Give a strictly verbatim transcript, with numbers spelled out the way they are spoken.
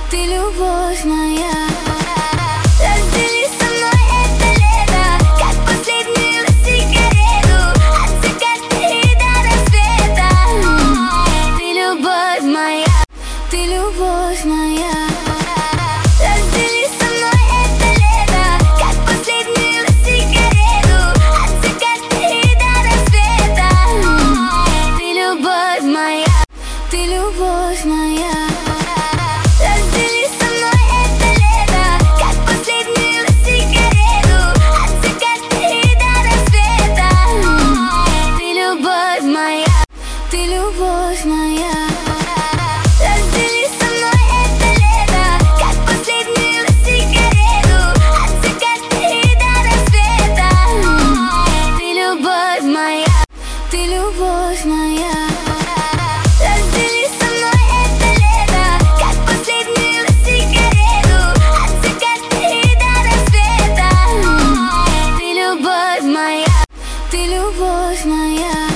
ты любовь моя. Раздели со мной это лето, как последнюю сигарету, от заката и до рассвета. Ты любовь моя, ты любовь моя. Раздели со мной это лето, как последнюю сигарету, от заката и до рассвета. Ты любовь моя, ты любовь моя. Раздели со мной это лето, как последнюю сигарету, от заката и до рассвета. Ты любовь моя, ты любовь моя. Раздели со мной это лето, как последнюю сигарету, от заката и до рассвета. Ты любовь моя, ты любовь моя. Раздели со мной это лето, как последнюю сигарету, от заката и до рассвета. Ты любовь моя, ты любовь моя.